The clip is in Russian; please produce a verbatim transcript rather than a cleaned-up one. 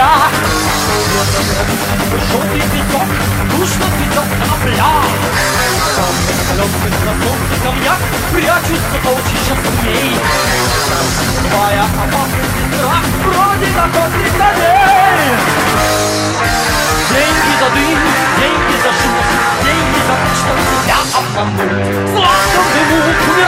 корабля. Желтый песок, душно цветет конопля. Там залетных на солнце камнях прячутся полчища змей. Твоя опасность и страх вроде охотных коней. Деньги за дым, деньги за шум, деньги за то, что тебя обманул. В сладком дыму